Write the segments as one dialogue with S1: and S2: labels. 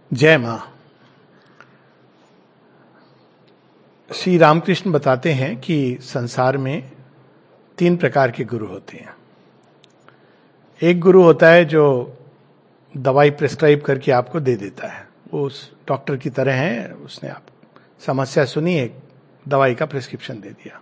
S1: जय मां। श्री रामकृष्ण बताते हैं कि संसार में 3 प्रकार के गुरु होते हैं। एक गुरु होता है जो दवाई प्रिस्क्राइब करके आपको दे देता है, वो उस डॉक्टर की तरह है, उसने आप समस्या सुनी, एक दवाई का प्रिस्क्रिप्शन दे दिया।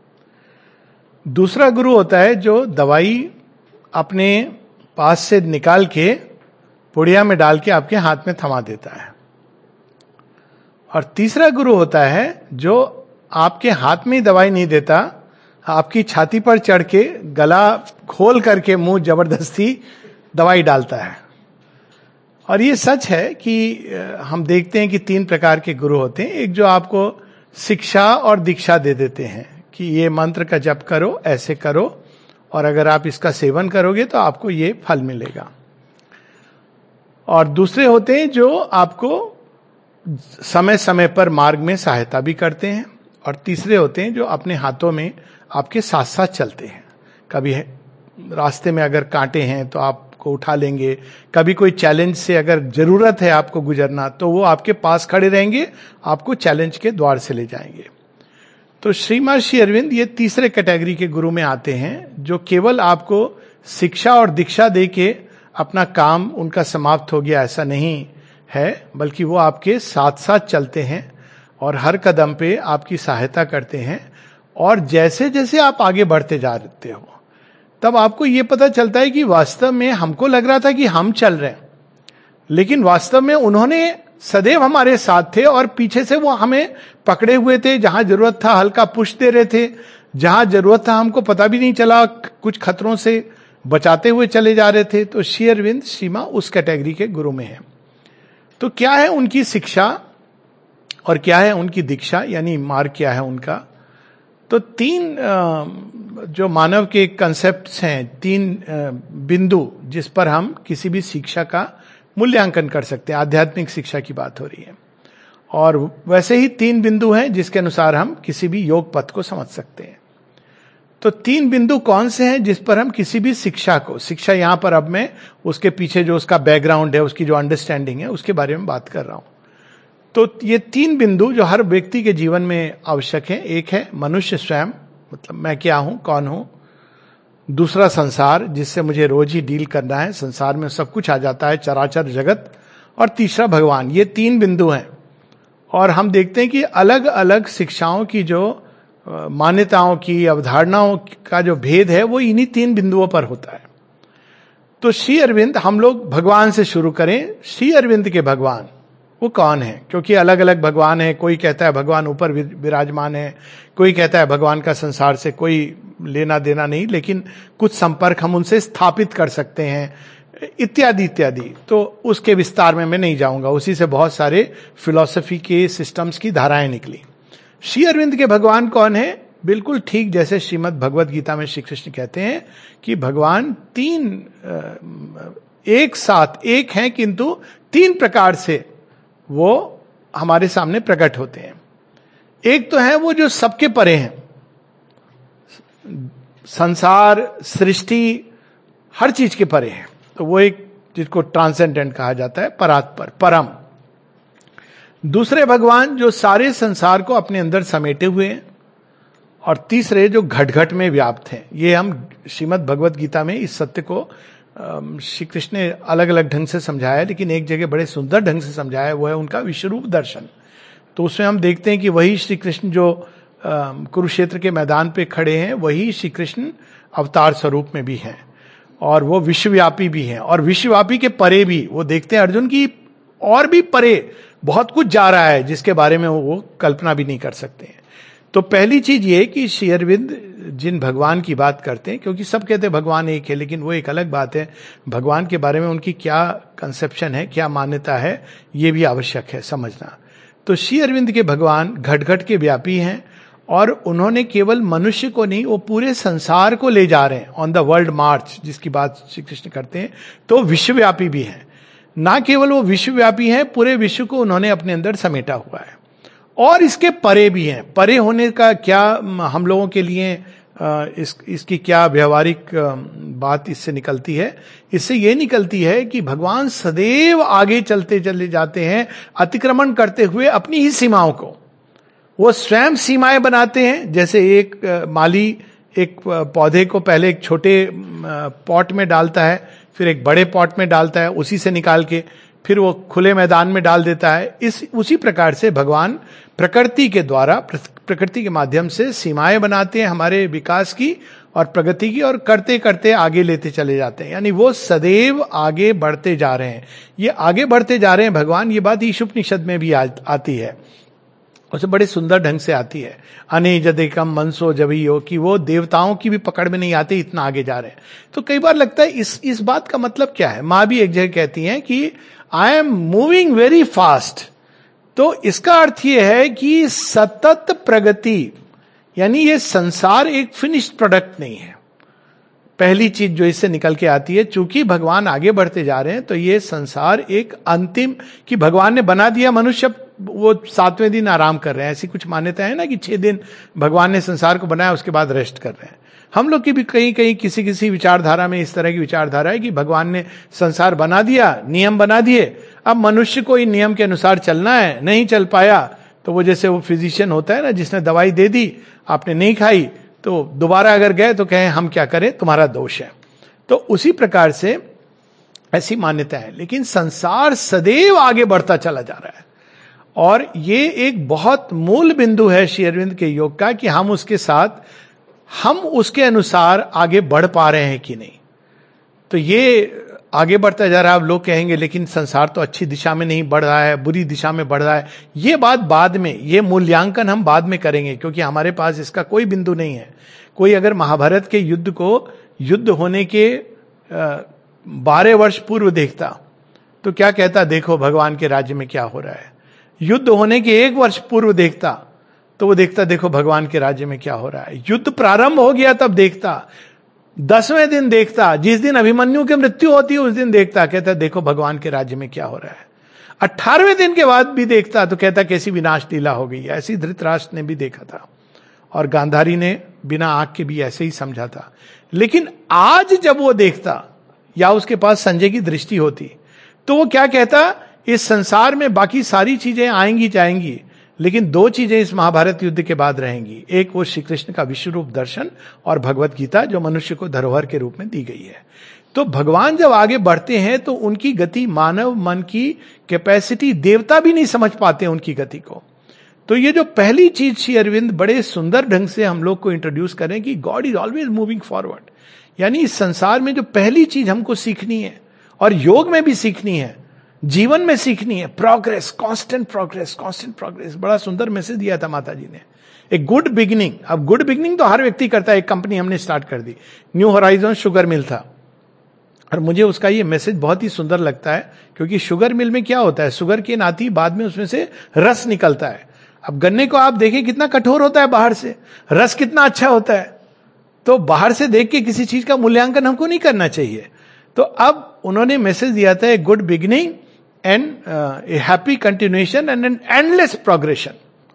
S1: दूसरा गुरु होता है जो दवाई अपने पास से निकाल के पुड़िया में डाल के आपके हाथ में थमा देता है। और तीसरा गुरु होता है जो आपके हाथ में ही दवाई नहीं देता, आपकी छाती पर चढ़ के गला खोल करके मुंह जबरदस्ती दवाई डालता है। और ये सच है कि हम देखते हैं कि 3 प्रकार के गुरु होते हैं। एक जो आपको शिक्षा और दीक्षा दे देते हैं कि ये मंत्र का जप करो, ऐसे करो, और अगर आप इसका सेवन करोगे तो आपको ये फल मिलेगा। और दूसरे होते हैं जो आपको समय समय पर मार्ग में सहायता भी करते हैं। और तीसरे होते हैं जो अपने हाथों में आपके साथ साथ चलते हैं। कभी रास्ते में अगर कांटे हैं तो आपको उठा लेंगे, कभी कोई चैलेंज से अगर जरूरत है आपको गुजरना तो वो आपके पास खड़े रहेंगे, आपको चैलेंज के द्वार से ले जाएंगे। तो श्रीमान श्री अरविंद ये तीसरे कैटेगरी के गुरु में आते हैं, जो केवल आपको शिक्षा और दीक्षा दे के अपना काम उनका समाप्त हो गया ऐसा नहीं है, बल्कि वो आपके साथ साथ चलते हैं और हर कदम पे आपकी सहायता करते हैं। और जैसे जैसे आप आगे बढ़ते जाते हो तब आपको ये पता चलता है कि वास्तव में हमको लग रहा था कि हम चल रहे हैं, लेकिन वास्तव में उन्होंने सदैव हमारे साथ थे और पीछे से वो हमें पकड़े हुए थे। जहां जरूरत था हल्का पुश दे रहे थे, जहां जरूरत था हमको पता भी नहीं चला, कुछ खतरों से बचाते हुए चले जा रहे थे। तो श्री अरविंद श्रीमा उस कैटेगरी के गुरु में है। तो क्या है उनकी शिक्षा और क्या है उनकी दीक्षा, यानी मार्ग क्या है उनका? तो 3 जो मानव के कंसेप्ट्स हैं, 3 बिंदु जिस पर हम किसी भी शिक्षा का मूल्यांकन कर सकते हैं। आध्यात्मिक शिक्षा की बात हो रही है, और वैसे ही 3 बिंदु हैं जिसके अनुसार हम किसी भी योग पथ को समझ सकते हैं। तो 3 बिंदु कौन से हैं जिस पर हम किसी भी शिक्षा को, शिक्षा यहां पर अब मैं उसके पीछे जो उसका बैकग्राउंड है, उसकी जो अंडरस्टैंडिंग है, उसके बारे में बात कर रहा हूं। तो ये 3 बिंदु जो हर व्यक्ति के जीवन में आवश्यक है। एक है मनुष्य स्वयं, मतलब मैं क्या हूं, कौन हूं। दूसरा संसार, जिससे मुझे रोज ही डील करना है, संसार में सब कुछ आ जाता है, चराचर जगत। और तीसरा भगवान। ये 3 बिंदु हैं। और हम देखते हैं कि अलग अलग शिक्षाओं की जो मान्यताओं की, अवधारणाओं का जो भेद है वो इन्हीं 3 बिंदुओं पर होता है। तो श्री अरविंद, हम लोग भगवान से शुरू करें। श्री अरविंद के भगवान वो कौन है? क्योंकि अलग अलग भगवान है। कोई कहता है भगवान ऊपर विराजमान है, कोई कहता है भगवान का संसार से कोई लेना देना नहीं, लेकिन कुछ संपर्क हम उनसे स्थापित कर सकते हैं, इत्यादि इत्यादि। तो उसके विस्तार में मैं नहीं जाऊंगा, उसी से बहुत सारे फिलॉसफी के सिस्टम्स की धाराएं निकली। श्री अरविंद के भगवान कौन है? बिल्कुल ठीक जैसे श्रीमद् भगवद गीता में श्री कृष्ण कहते हैं कि भगवान 3 एक साथ एक हैं, किंतु 3 प्रकार से वो हमारे सामने प्रकट होते हैं। एक तो है वो जो सबके परे हैं, संसार, सृष्टि, हर चीज के परे है। तो वो एक जिसको ट्रांसेंडेंट कहा जाता है, परात्पर, परम। दूसरे भगवान जो सारे संसार को अपने अंदर समेटे हुए हैं। और तीसरे जो घट घट में व्याप्त हैं। ये हम श्रीमद् भगवद गीता में इस सत्य को श्री कृष्ण ने अलग अलग ढंग से समझाया, लेकिन एक जगह बड़े सुंदर ढंग से समझाया, वो है उनका विश्वरूप दर्शन। तो उसमें हम देखते हैं कि वही श्री कृष्ण जो कुरुक्षेत्र के मैदान पे खड़े हैं, वही श्री कृष्ण अवतार स्वरूप में भी हैं, और वो विश्वव्यापी भी हैं। और विश्वव्यापी के परे भी वो देखते हैं अर्जुन की, और भी परे बहुत कुछ जा रहा है जिसके बारे में वो कल्पना भी नहीं कर सकते हैं। तो पहली चीज ये कि श्री अरविंद जिन भगवान की बात करते हैं, क्योंकि सब कहते हैं भगवान एक है, लेकिन वो एक अलग बात है, भगवान के बारे में उनकी क्या कंसेप्शन है, क्या मान्यता है, ये भी आवश्यक है समझना। तो श्री अरविंद के भगवान घट घट के व्यापी हैं, और उन्होंने केवल मनुष्य को नहीं, वो पूरे संसार को ले जा रहे हैं ऑन द वर्ल्ड मार्च, जिसकी बात श्री कृष्ण करते हैं। तो विश्वव्यापी भी हैं। ना केवल वो विश्वव्यापी हैं, पूरे विश्व को उन्होंने अपने अंदर समेटा हुआ है। और इसके परे भी हैं। परे होने का क्या हम लोगों के लिए इसकी क्या व्यवहारिक बात इससे निकलती है? इससे ये निकलती है कि भगवान सदैव आगे चलते चले जाते हैं, अतिक्रमण करते हुए अपनी ही सीमाओं को। वो स्वयं सीमाएं बनाते हैं। जैसे एक माली एक पौधे को पहले एक छोटे पॉट में डालता है, फिर एक बड़े पॉट में डालता है, उसी से निकाल के फिर वो खुले मैदान में डाल देता है। उसी प्रकार से भगवान प्रकृति के द्वारा, प्रकृति के माध्यम से सीमाएं बनाते हैं हमारे विकास की और प्रगति की, और करते करते आगे लेते चले जाते हैं। यानी वो सदैव आगे बढ़ते जा रहे हैं। ये आगे बढ़ते जा रहे हैं भगवान, ये बात ईशुपनिषद में भी आती है, उसे बड़े सुंदर ढंग से आती है। अनेजदेकम मनसो जवियो, कि वो देवताओं की भी पकड़ में नहीं आते, इतना आगे जा रहे हैं। तो कई बार लगता है इस बात का मतलब क्या है? माँ भी एक जगह कहती हैं कि I am moving very fast. तो इसका अर्थ यह है कि सतत प्रगति, यानी ये संसार एक फिनिश्ड प्रोडक्ट नहीं है। पहली चीज जो इससे निकल के आती है, चूंकि भगवान आगे बढ़ते जा रहे हैं, तो ये संसार एक अंतिम, कि भगवान ने बना दिया मनुष्य, वो 7वें दिन आराम कर रहे हैं। ऐसी कुछ मान्यता है ना कि 6 दिन भगवान ने संसार को बनाया, उसके बाद रेस्ट कर रहे हैं। हम लोग की भी कहीं कहीं किसी विचारधारा में इस तरह की विचारधारा है कि भगवान ने संसार बना दिया, नियम बना दिए, अब मनुष्य को इन नियम के अनुसार चलना है। नहीं चल पाया तो वो जैसे वो फिजिशियन होता है ना, जिसने दवाई दे दी, आपने नहीं खाई, तो दोबारा अगर गए तो कहें हम क्या करें, तुम्हारा दोष है। तो उसी प्रकार से ऐसी मान्यता है। लेकिन संसार सदैव आगे बढ़ता चला जा रहा है, और ये एक बहुत मूल बिंदु है श्री अरविंद के योग का, कि हम उसके साथ, हम उसके अनुसार आगे बढ़ पा रहे हैं कि नहीं। तो ये आगे बढ़ता जा रहा है। अब लोग कहेंगे लेकिन संसार तो अच्छी दिशा में नहीं बढ़ रहा है, बुरी दिशा में बढ़ रहा है। ये बात बाद में, ये मूल्यांकन हम बाद में करेंगे, क्योंकि हमारे पास इसका कोई बिंदु नहीं है। कोई अगर महाभारत के युद्ध को, युद्ध होने के 12 वर्ष पूर्व देखता तो क्या कहता? देखो भगवान के राज्य में क्या हो रहा है। युद्ध होने के 1 वर्ष पूर्व देखता तो वो देखता, देखो भगवान के राज्य में क्या हो रहा है। युद्ध प्रारंभ हो गया तब देखता, 10वें दिन देखता, जिस दिन अभिमन्यु की मृत्यु होती है उस दिन देखता, कहता देखो भगवान के राज्य में क्या हो रहा है। 18वें दिन के बाद भी देखता तो कहता कैसी विनाश लीला हो गई। ऐसी धृतराष्ट्र ने भी देखा था, और गांधारी ने बिना आंख के भी ऐसे ही समझा था। लेकिन आज जब वो देखता, या उसके पास संजय की दृष्टि होती, तो वो क्या कहता? इस संसार में बाकी सारी चीजें आएंगी जाएंगी, लेकिन 2 चीजें इस महाभारत युद्ध के बाद रहेंगी। एक वो श्री कृष्ण का विश्व रूप दर्शन, और भगवत गीता जो मनुष्य को धरोहर के रूप में दी गई है। तो भगवान जब आगे बढ़ते हैं तो उनकी गति, मानव मन की कैपेसिटी, देवता भी नहीं समझ पाते उनकी गति को। तो ये जो पहली चीज श्री अरविंद बड़े सुंदर ढंग से हम लोग को इंट्रोड्यूस करें कि God is always moving forward, यानी इस संसार में जो पहली चीज हमको सीखनी है, और योग में भी सीखनी है, जीवन में सीखनी है, progress, constant progress, constant progress. बड़ा सुंदर मैसेज दिया था माता जी ने, एक गुड बिगिनिंग। अब गुड बिगिनिंग तो हर व्यक्ति करता है। एक कंपनी हमने स्टार्ट कर दी, न्यू होराइजन शुगर मिल था, और मुझे उसका ये मैसेज बहुत ही सुंदर लगता है, क्योंकि शुगर मिल में क्या होता है, शुगर केन आती, बाद में उसमें से रस निकलता है। अब गन्ने को आप देखें कितना कठोर होता है बाहर से, रस कितना अच्छा होता है। तो बाहर से देख के किसी चीज का मूल्यांकन हमको नहीं करना चाहिए। तो अब उन्होंने मैसेज दिया था, a good beginning and a happy continuation and an endless progression.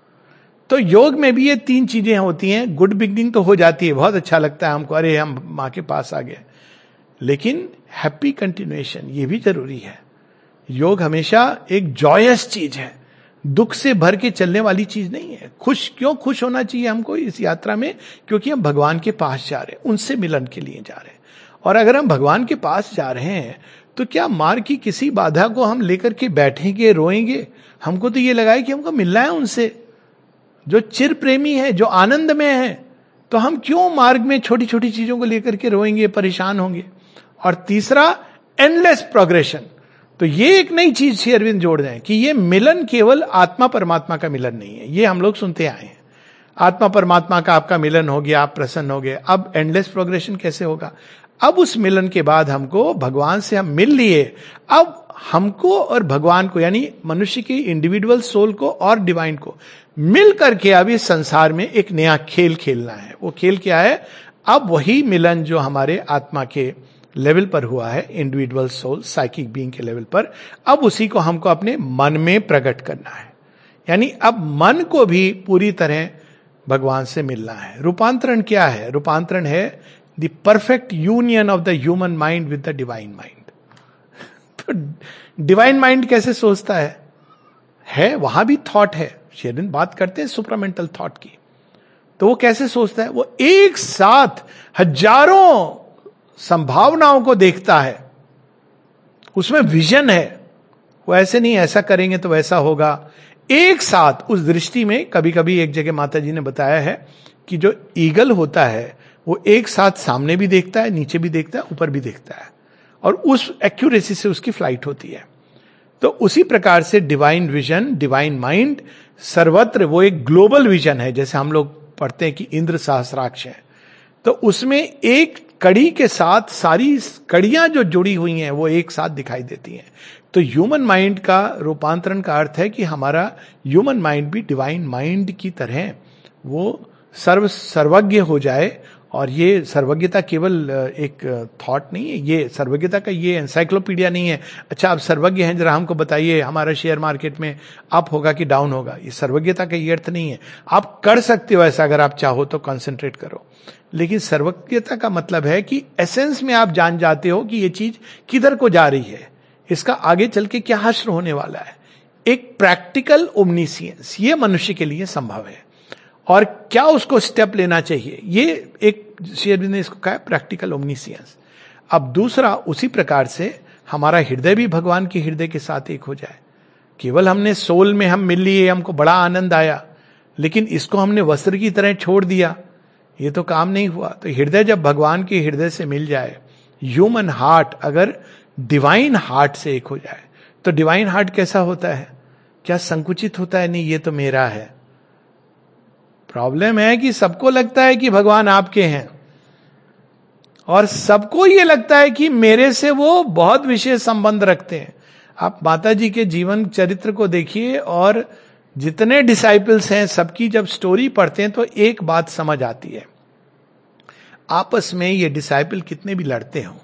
S1: तो योग में भी ये 3 चीजें होती हैं। गुड बिगिनिंग तो हो जाती है, बहुत अच्छा लगता है हमको, अरे हम माँ के पास आ गए, लेकिन हैप्पी कंटिन्यूएशन ये भी जरूरी है। योग हमेशा एक जॉयस चीज है, दुख से भर के चलने वाली चीज नहीं है। क्यों खुश होना चाहिए हमको इस यात्रा में? क्योंकि हम भगवान के पास जा रहे हैं, उनसे मिलन के लिए जा रहे हैं। और अगर हम भगवान के पास जा रहे हैं तो क्या मार्ग की किसी बाधा को हम लेकर के बैठेंगे, रोएंगे? हमको तो ये लगा है कि हमको मिलना है उनसे जो चिर प्रेमी है, जो आनंद में है। तो हम क्यों मार्ग में छोटी छोटी चीजों को लेकर के रोएंगे, परेशान होंगे? और तीसरा, एंडलेस प्रोग्रेशन। तो ये एक नई चीज श्री अरविंद जोड़ दें कि ये मिलन केवल आत्मा परमात्मा का मिलन नहीं है। ये हम लोग सुनते आए हैं, आत्मा परमात्मा का आपका मिलन हो गया, आप प्रसन्न हो गए। अब एंडलेस प्रोग्रेशन कैसे होगा? अब उस मिलन के बाद हमको भगवान से हम मिल लिए, अब हमको और भगवान को, यानी मनुष्य की इंडिविजुअल सोल को और डिवाइन को मिल करके अब इस संसार में एक नया खेल खेलना है। वो खेल क्या है? अब वही मिलन जो हमारे आत्मा के लेवल पर हुआ है, इंडिविजुअल सोल, साइकिक बीइंग के लेवल पर, अब उसी को हमको अपने मन में प्रकट करना है। यानी अब मन को भी पूरी तरह भगवान से मिलना है। रूपांतरण क्या है? रूपांतरण है the perfect union of the human mind with the divine mind. तो डिवाइन माइंड कैसे सोचता है वहां भी थॉट है। शेरविन बात करते हैं सुपरामेंटल थॉट की। तो वो कैसे सोचता है? वो एक साथ हजारों संभावनाओं को देखता है, उसमें विजन है। वो ऐसे नहीं ऐसा करेंगे तो वैसा होगा, एक साथ उस दृष्टि में। कभी कभी एक जगह माता जी ने बताया है कि जो ईगल होता है वो एक साथ सामने भी देखता है, नीचे भी देखता है, ऊपर भी देखता है, और उस एक्यूरेसी से उसकी फ्लाइट होती है। तो उसी प्रकार से डिवाइन विजन, डिवाइन माइंड सर्वत्र, वो एक ग्लोबल विजन है। जैसे हम लोग पढ़ते हैं कि इंद्र सहस्राक्ष है, तो उसमें एक कड़ी के साथ सारी कड़ियां जो जुड़ी हुई हैं वो एक साथ दिखाई देती हैं। तो ह्यूमन माइंड का रूपांतरण का अर्थ है कि हमारा ह्यूमन माइंड भी डिवाइन माइंड की तरह वो सर्वज्ञ हो जाए। और ये सर्वज्ञता केवल एक थॉट नहीं है, ये सर्वज्ञता का ये एनसाइक्लोपीडिया नहीं है। अच्छा आप सर्वज्ञ हैं, जरा हमको बताइए हमारा शेयर मार्केट में अप होगा कि डाउन होगा। ये सर्वज्ञता का ये अर्थ नहीं है। आप कर सकते हो ऐसा, अगर आप चाहो तो कंसंट्रेट करो। लेकिन सर्वज्ञता का मतलब है कि एसेंस में आप जान जाते हो कि ये चीज किधर को जा रही है, इसका आगे चल के क्या हश्र होने वाला है। एक प्रैक्टिकल ओमनिसियंस ये मनुष्य के लिए संभव है, और क्या उसको स्टेप लेना चाहिए, ये एक शेरविन ने इसको कहा प्रैक्टिकल ओमनिसियंस। अब दूसरा, उसी प्रकार से हमारा हृदय भी भगवान के हृदय के साथ एक हो जाए। केवल हमने सोल में हम मिल लिए, हमको बड़ा आनंद आया, लेकिन इसको हमने वस्त्र की तरह छोड़ दिया, ये तो काम नहीं हुआ। तो हृदय जब भगवान के हृदय से मिल जाए, ह्यूमन हार्ट अगर डिवाइन हार्ट से एक हो जाए, तो डिवाइन हार्ट कैसा होता है? क्या संकुचित होता है? नहीं, ये तो मेरा है। प्रॉब्लम है कि सबको लगता है कि भगवान आपके हैं, और सबको ये लगता है कि मेरे से वो बहुत विशेष संबंध रखते हैं। आप माता जी के जीवन चरित्र को देखिए, और जितने डिसाइपल्स हैं सबकी जब स्टोरी पढ़ते हैं तो एक बात समझ आती है, आपस में ये डिसाइपल कितने भी लड़ते हों,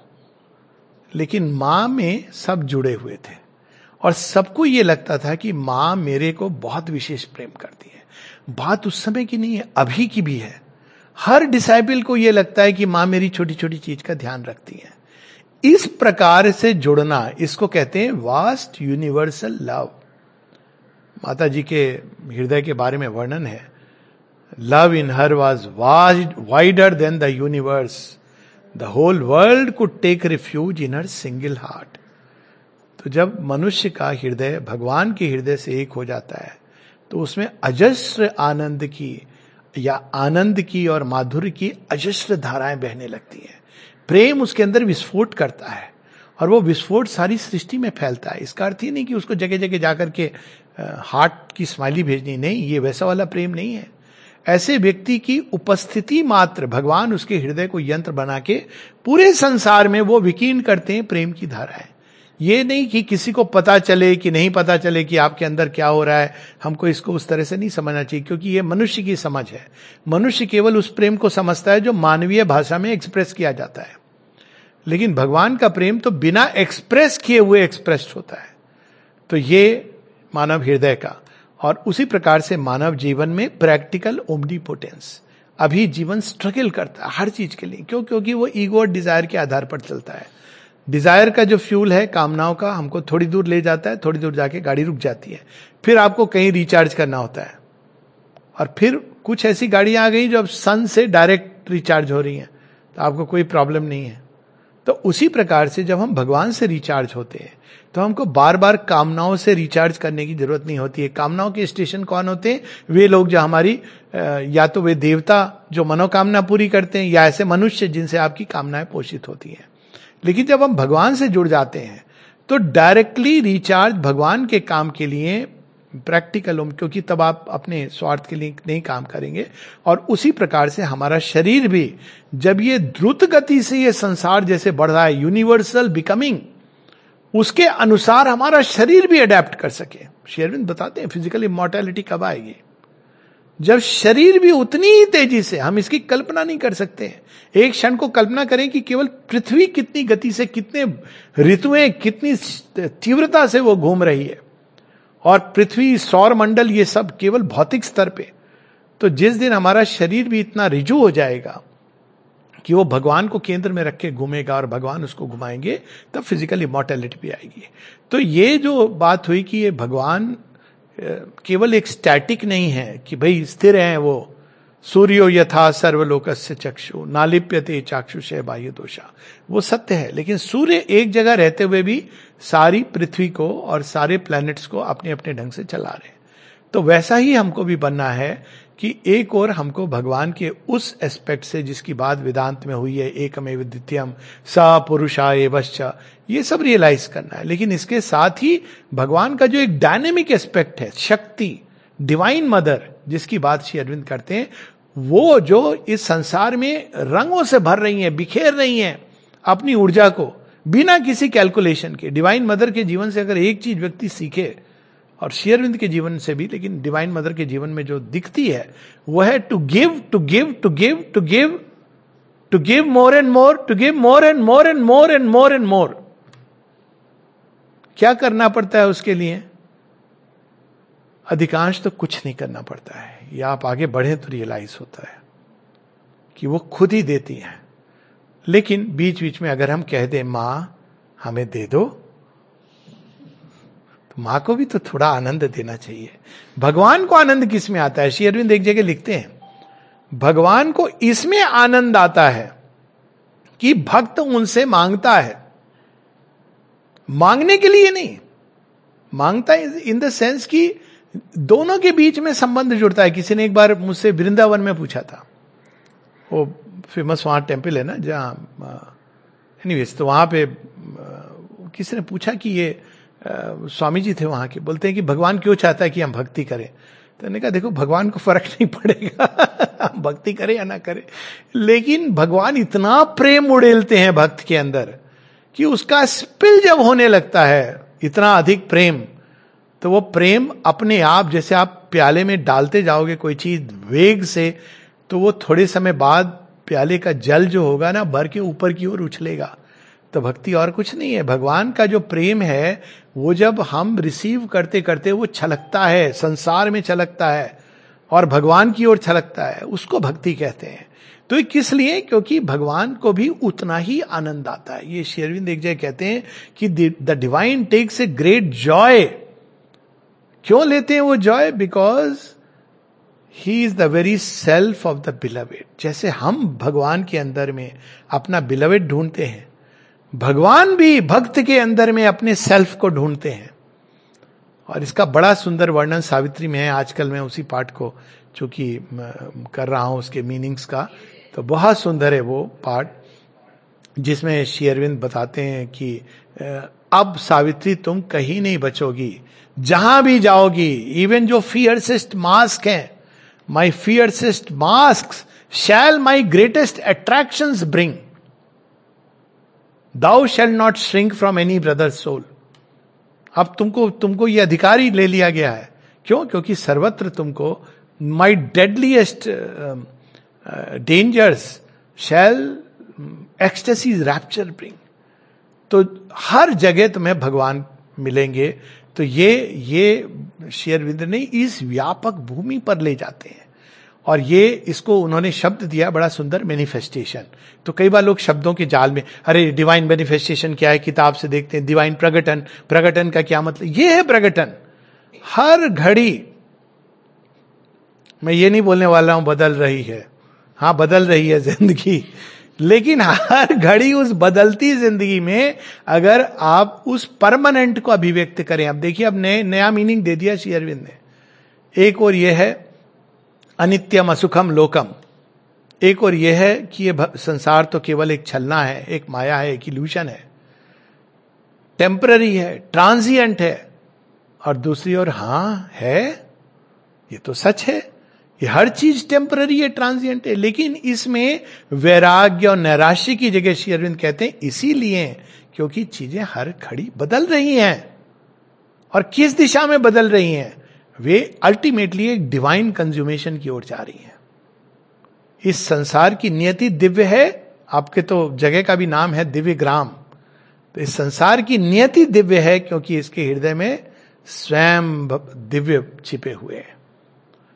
S1: लेकिन मां में सब जुड़े हुए थे, और सबको ये लगता था कि मां मेरे को बहुत विशेष प्रेम करती है। बात उस समय की नहीं है, अभी की भी है। हर डिसाइपल को यह लगता है कि मां मेरी छोटी छोटी चीज का ध्यान रखती है। इस प्रकार से जुड़ना, इसको कहते हैं वास्ट यूनिवर्सल लव। माता जी के हृदय के बारे में वर्णन है, love in her was wider than the universe, the whole world could take refuge in her single heart. तो जब मनुष्य का हृदय भगवान के हृदय से एक हो जाता है, तो उसमें अजस्र आनंद की, या आनंद की और माधुर्य की अजस्र धाराएं बहने लगती हैं। प्रेम उसके अंदर विस्फोट करता है, और वो विस्फोट सारी सृष्टि में फैलता है। इसका अर्थ ही नहीं कि उसको जगह जगह जाकर के हार्ट की स्माइली भेजनी, नहीं, ये वैसा वाला प्रेम नहीं है। ऐसे व्यक्ति की उपस्थिति मात्र भगवान उसके हृदय को यंत्र बना के पूरे संसार में वो विकीर्ण करते हैं प्रेम की धाराएं। ये नहीं कि किसी को पता चले कि नहीं पता चले कि आपके अंदर क्या हो रहा है। हमको इसको उस तरह से नहीं समझना चाहिए, क्योंकि ये मनुष्य की समझ है। मनुष्य केवल उस प्रेम को समझता है जो मानवीय भाषा में एक्सप्रेस किया जाता है, लेकिन भगवान का प्रेम तो बिना एक्सप्रेस किए हुए एक्सप्रेस्ड होता है। तो ये मानव हृदय का, और उसी प्रकार से मानव जीवन में प्रैक्टिकल ओमनीपोटेंस। अभी जीवन स्ट्रगल करता है हर चीज के लिए, क्यों? क्योंकि वो ईगो और डिजायर के आधार पर चलता है। डिजायर का जो फ्यूल है कामनाओं का, हमको थोड़ी दूर ले जाता है, थोड़ी दूर जाके गाड़ी रुक जाती है, फिर आपको कहीं रिचार्ज करना होता है, और फिर कुछ ऐसी गाड़ियां आ गई जो अब सन से डायरेक्ट रिचार्ज हो रही हैं, तो आपको कोई प्रॉब्लम नहीं है। तो उसी प्रकार से जब हम भगवान से रिचार्ज होते हैं, तो हमको बार बार कामनाओं से रिचार्ज करने की जरूरत नहीं होती है। कामनाओं के स्टेशन कौन होते हैं? वे लोग जो हमारी, या तो वे देवता जो मनोकामना पूरी करते हैं, या ऐसे मनुष्य जिनसे आपकी कामनाएं पोषित होती हैं। लेकिन जब हम भगवान से जुड़ जाते हैं, तो डायरेक्टली रिचार्ज भगवान के काम के लिए प्रैक्टिकल, क्योंकि तब आप अपने स्वार्थ के लिए नहीं काम करेंगे। और उसी प्रकार से हमारा शरीर भी, जब ये द्रुत गति से ये संसार जैसे बढ़ रहा है, यूनिवर्सल बिकमिंग, उसके अनुसार हमारा शरीर भी अडेप्ट कर सके। शेरविन बताते हैं फिजिकल इमॉर्टैलिटी कब आएगी? जब शरीर भी उतनी ही तेजी से, हम इसकी कल्पना नहीं कर सकते हैं। एक क्षण को कल्पना करें कि केवल पृथ्वी कितनी गति से, कितने ऋतुएं कितनी तीव्रता से वो घूम रही है, और पृथ्वी, सौर मंडल, ये सब केवल भौतिक स्तर पे। तो जिस दिन हमारा शरीर भी इतना रिजू हो जाएगा कि वो भगवान को केंद्र में रख के घूमेगा और भगवान उसको घुमाएंगे, तब फिजिकल इमॉर्टैलिटी भी आएगी। तो ये जो बात हुई कि ये भगवान केवल एक स्टैटिक नहीं है कि भाई स्थिर है, वो सूर्यो यथा सर्वलोकस्य चक्षु नालिप्यते चाक्षुषे बाह्य दोषा, वो सत्य है। लेकिन सूर्य एक जगह रहते हुए भी सारी पृथ्वी को और सारे प्लैनेट्स को अपने अपने ढंग से चला रहे हैं। तो वैसा ही हमको भी बनना है कि एक और हमको भगवान के उस एस्पेक्ट से, जिसकी बात वेदांत में हुई है, एकमेव द्वितीयम स पुरुषा एवश्च, ये सब रियलाइज करना है। लेकिन इसके साथ ही भगवान का जो एक डायनेमिक एस्पेक्ट है, शक्ति, डिवाइन मदर, जिसकी बात श्री अरविंद करते हैं, वो जो इस संसार में रंगों से भर रही हैं, बिखेर रही हैं अपनी ऊर्जा को बिना किसी कैलकुलेशन के। डिवाइन मदर के जीवन से अगर एक चीज व्यक्ति सीखे, और श्री अरविंद के जीवन से भी, लेकिन डिवाइन मदर के जीवन में जो दिखती है वो है to give to give to give to give to give more and more, to give more and more and more and more and more. क्या करना पड़ता है उसके लिए? अधिकांश तो कुछ नहीं करना पड़ता है, या आप आगे बढ़े तो रियलाइज होता है कि वो खुद ही देती हैं। लेकिन बीच बीच में अगर हम कह दें मां हमें दे दो, तो मां को भी तो थोड़ा आनंद देना चाहिए। भगवान को आनंद किस में आता है? श्री अरविंद एक जगह लिखते हैं, भगवान को इसमें आनंद आता है कि भक्त उनसे मांगता है, मांगने के लिए नहीं, मांगता है इन द सेंस कि दोनों के बीच में संबंध जुड़ता है। किसी ने एक बार मुझसे वृंदावन में पूछा था, वो फेमस वहां टेम्पल है ना जहां, एनीवेज, तो वहां पे किसी ने पूछा कि ये स्वामी जी थे वहां के, बोलते हैं कि भगवान क्यों चाहता है कि हम भक्ति करें? तो मैंने कहा देखो भगवान को फर्क नहीं पड़ेगा हम भक्ति करें या ना करें, लेकिन भगवान इतना प्रेम उड़ेलते हैं भक्त के अंदर कि उसका स्पिल जब होने लगता है, इतना अधिक प्रेम, तो वो प्रेम अपने आप, जैसे आप प्याले में डालते जाओगे कोई चीज वेग से, तो वो थोड़े समय बाद प्याले का जल जो होगा ना भर के ऊपर की ओर उछलेगा। तो भक्ति और कुछ नहीं है, भगवान का जो प्रेम है वो जब हम रिसीव करते करते वो छलकता है, संसार में छलकता है और भगवान की ओर छलकता है, उसको भक्ति कहते हैं। तो ये किस लिए? क्योंकि भगवान को भी उतना ही आनंद आता है। ये श्री अरविंद एक जगह कहते हैं कि the divine takes a great joy. क्यों लेते हैं वो joy? Because he is the very self of the beloved. जैसे हम भगवान के अंदर में अपना बिलवेड ढूंढते हैं, भगवान भी भक्त के अंदर में अपने सेल्फ को ढूंढते हैं। और इसका बड़ा सुंदर वर्णन सावित्री में है। आजकल मैं उसी पाठ को चूंकि कर रहा हूं उसके मीनिंग्स का, तो बहुत सुंदर है वो पाठ, जिसमें श्री अरविंद बताते हैं कि अब सावित्री तुम कहीं नहीं बचोगी, जहां भी जाओगी, इवन जो फियर्सेस्ट मास्क हैं, my fiercest mask shall my greatest attractions bring, Thou shall not shrink from any brother's soul। अब तुमको ये अधिकार ही ले लिया गया है। क्यों? क्योंकि सर्वत्र तुमको my deadliest dangers shall ecstasy's rapture bring। तो हर जगह तुम्हें भगवान मिलेंगे। तो ये श्री अरविंद ने इस व्यापक भूमि पर ले जाते हैं, और ये इसको उन्होंने शब्द दिया बड़ा सुंदर, मैनिफेस्टेशन। तो कई बार लोग शब्दों के जाल में, अरे डिवाइन मैनिफेस्टेशन क्या है, किताब से देखते हैं, डिवाइन प्रगटन, प्रगटन का क्या मतलब? ये है प्रगटन। हर घड़ी, मैं ये नहीं बोलने वाला हूं बदल रही है, हाँ बदल रही है जिंदगी, लेकिन हर घड़ी उस बदलती जिंदगी में अगर आप उस परमानेंट को अभिव्यक्त करें। अब देखिए, अब नया मीनिंग दे दिया श्री अरविंद ने। एक और ये है अनित्यम असुखम लोकम, एक और यह है कि ये संसार तो केवल एक छलना है, एक माया है, एक इल्यूशन है, टेम्पररी है, ट्रांजिएंट है। और दूसरी ओर हाँ है, ये तो सच है, ये हर चीज टेम्पररी है, ट्रांजिएंट है। लेकिन इसमें वैराग्य और नैराश्य की जगह श्री अरविंद कहते हैं इसीलिए क्योंकि चीजें हर घड़ी बदल रही हैं। और किस दिशा में बदल रही हैं? वे अल्टीमेटली एक डिवाइन कंज्यूमेशन की ओर जा रही हैं। इस संसार की नियति दिव्य है, आपके तो जगह का भी नाम है दिव्य ग्राम। तो इस संसार की नियति दिव्य है क्योंकि इसके हृदय में स्वयं दिव्य छिपे हुए हैं।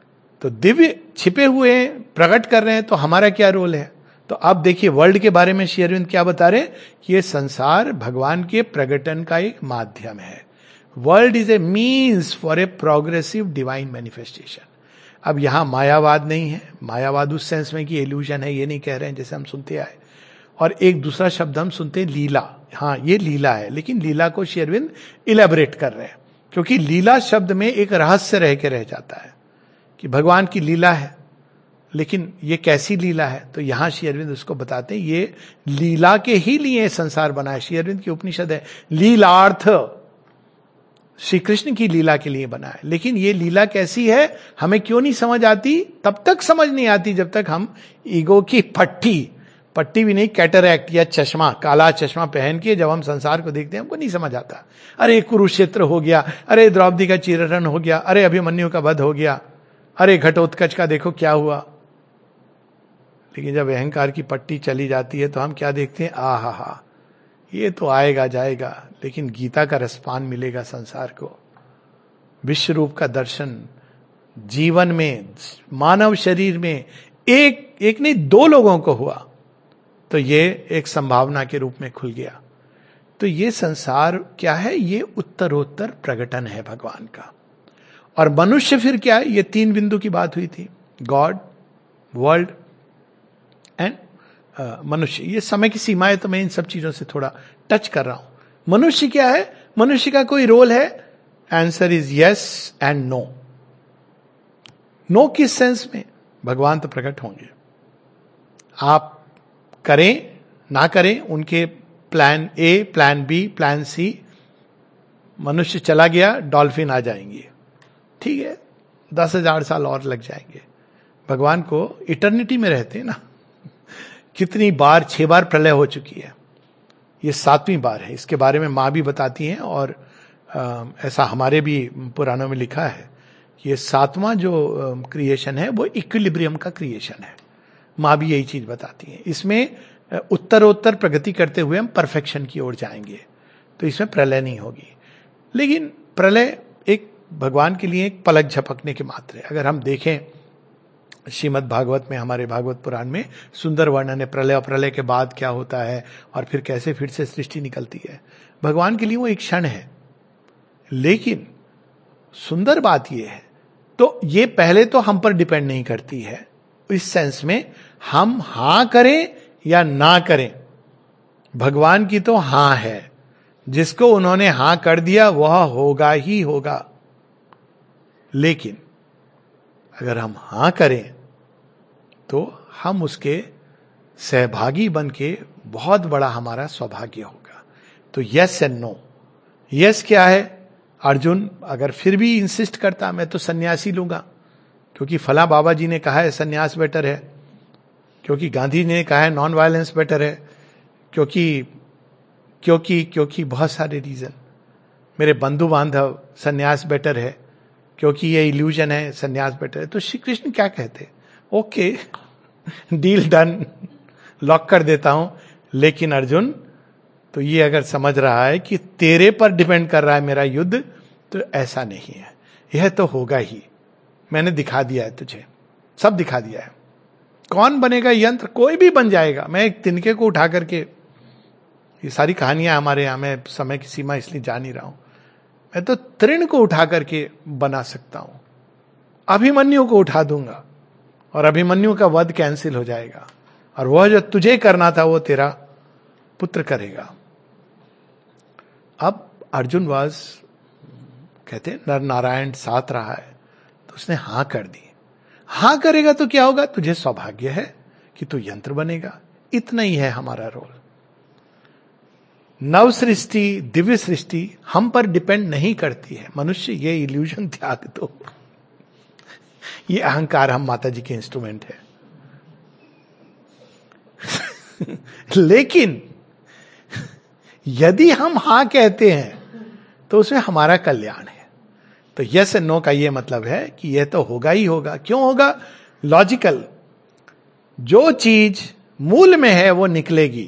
S1: तो दिव्य छिपे हुए प्रकट कर रहे हैं, तो हमारा क्या रोल है? तो अब देखिए वर्ल्ड के बारे में श्री अरविंद क्या बता रहे हैं कि ये संसार भगवान के प्रकटन का एक माध्यम है. World is a means for a progressive divine manifestation. अब यहां मायावाद नहीं है, मायावाद उस सेंस में कि इल्यूजन है, ये नहीं कह रहे हैं जैसे हम सुनते आए. और एक दूसरा शब्द हम सुनते हैं लीला. हाँ, ये लीला है, लेकिन लीला को श्री अरविंद इलेबोरेट कर रहे हैं, क्योंकि लीला शब्द में एक रहस्य रह के रह जाता है कि भगवान की लीला है, लेकिन ये कैसी लीला है? तो यहां श्री अरविंद उसको बताते हैं ये लीला के ही लिए संसार बना है. श्री अरविंद की उपनिषद है लीलार्थ, श्री कृष्ण की लीला के लिए बना है. लेकिन ये लीला कैसी है हमें क्यों नहीं समझ आती? तब तक समझ नहीं आती जब तक हम ईगो की पट्टी भी नहीं, कैटरैक्ट या चश्मा, काला चश्मा पहन के जब हम संसार को देखते हैं हमको नहीं समझ आता. अरे कुरुक्षेत्र हो गया, अरे द्रौपदी का चीरहरण हो गया, अरे अभिमन्यु का वध हो गया, अरे घटोत्कच का देखो क्या हुआ. लेकिन जब अहंकार की पट्टी चली जाती है तो हम क्या देखते हैं? हा, ये तो आएगा जाएगा. लेकिन गीता का रसपान मिलेगा संसार को, विश्व रूप का दर्शन जीवन में, मानव शरीर में एक नहीं 2 लोगों को हुआ, तो ये एक संभावना के रूप में खुल गया. तो ये संसार क्या है? ये उत्तरोत्तर प्रकटन है भगवान का. और मनुष्य फिर क्या है? ये 3 बिंदु की बात हुई थी, गॉड, वर्ल्ड एंड मनुष्य. ये समय की सीमा है तो मैं इन सब चीजों से थोड़ा टच कर रहा हूं. मनुष्य क्या है? मनुष्य का कोई रोल है? Answer is yes and no. No किस सेंस में? भगवान तो प्रकट होंगे, आप करें ना करें, उनके plan A, plan B, plan C. मनुष्य चला गया, डॉल्फिन आ जाएंगे, ठीक है, 10,000 साल और लग जाएंगे. भगवान को इटर्निटी में रहते हैं ना. कितनी बार, 6 बार प्रलय हो चुकी है, ये 7वीं बार है. इसके बारे में माँ भी बताती हैं, और ऐसा हमारे भी पुराणों में लिखा है कि ये 7वां जो क्रिएशन है वो इक्विलिब्रियम का क्रिएशन है. माँ भी यही चीज बताती है. इसमें उत्तरोत्तर प्रगति करते हुए हम परफेक्शन की ओर जाएंगे, तो इसमें प्रलय नहीं होगी. लेकिन प्रलय एक भगवान के लिए एक पलक झपकने के मात्र है. अगर हम देखें श्रीमद् भागवत में, हमारे भागवत पुराण में सुंदर वर्णन है प्रलय, और प्रलय के बाद क्या होता है और फिर कैसे फिर से सृष्टि निकलती है. भगवान के लिए वो एक क्षण है. लेकिन सुंदर बात यह है, तो ये पहले तो हम पर डिपेंड नहीं करती है, इस सेंस में हम हां करें या ना करें, भगवान की तो हां है. जिसको उन्होंने हां कर दिया वह होगा ही होगा. लेकिन अगर हम हां करें तो हम उसके सहभागी बन के बहुत बड़ा हमारा सौभाग्य होगा. तो यस एंड नो. यस क्या है? अर्जुन अगर फिर भी इंसिस्ट करता मैं तो सन्यासी लूंगा, क्योंकि फला बाबा जी ने कहा है सन्यास बेटर है, क्योंकि गांधी ने कहा है नॉन वायलेंस बेटर है, क्योंकि बहुत सारे रीजन, मेरे बंधु बांधव सन्यास बेटर है, क्योंकि ये इल्यूजन है, सन्यास बेटर है. तो श्री कृष्ण क्या कहते? ओके, डील डन, लॉक कर देता हूं. लेकिन अर्जुन तो ये अगर समझ रहा है कि तेरे पर डिपेंड कर रहा है मेरा युद्ध, तो ऐसा नहीं है, यह तो होगा ही. मैंने दिखा दिया है तुझे, सब दिखा दिया है. कौन बनेगा यंत्र? कोई भी बन जाएगा. मैं एक तिनके को उठा करके, ये सारी कहानियां हमारे यहां, मैं समय की सीमा इसलिए जा नहीं रहा हूं, मैं तो तृण को उठा करके बना सकता हूं. अभिमन्यु को उठा दूंगा और अभिमन्यु का वध कैंसिल हो जाएगा, और वह जो तुझे करना था वो तेरा पुत्र करेगा. अब अर्जुन वाज, कहते हैं नर नारायण साथ रहा है, तो उसने हां कर दी. हां करेगा तो क्या होगा? तुझे सौभाग्य है कि तू यंत्र बनेगा. इतना ही है हमारा रोल. नव सृष्टि, दिव्य सृष्टि हम पर डिपेंड नहीं करती है. मनुष्य ये इल्यूजन त्याग दो. ये अहंकार, हम माता जी के इंस्ट्रूमेंट है. लेकिन यदि हम हां कहते हैं तो उसमें हमारा कल्याण है. तो यस एंड नो का यह मतलब है कि यह तो होगा ही होगा. क्यों होगा? लॉजिकल. जो चीज मूल में है वो निकलेगी.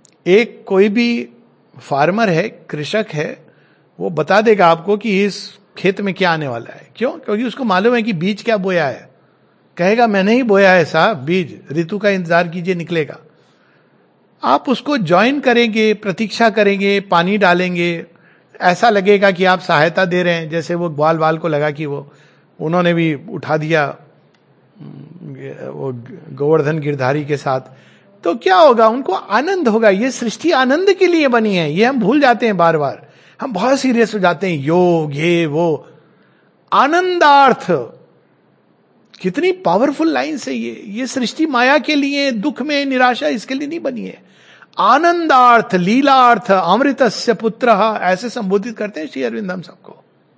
S1: एक कोई भी फार्मर है, कृषक है, वो बता देगा आपको कि इस खेत में क्या आने वाला है। क्यों? क्योंकि उसको मालूम है कि बीज क्या बोया है। कहेगा मैंने ही बोया है साहब बीज, ऋतु का इंतजार कीजिए निकलेगा। आप उसको ज्वाइन करेंगे, प्रतीक्षा करेंगे, पानी डालेंगे, ऐसा लगेगा कि आप सहायता दे रहे हैं। जैसे वो ग्वाल वाल को लगा कि वो उन्होंने भी उठा दिया वो गोवर्धन गिरधारी के साथ, तो क्या होगा? उनको आनंद होगा। ये सृष्टि आनंद के लिए बनी है, ये हम भूल जाते हैं बार बार। हम बहुत सीरियस हो जाते हैं, योग ये वो। आनंदार्थ, कितनी पावरफुल लाइन है ये सृष्टि माया के लिए, दुख में निराशा इसके लिए नहीं बनी है। आनंदार्थ, लीलार्थ, अमृतस्य पुत्र, ऐसे संबोधित करते हैं श्री अरविंद हम सबको।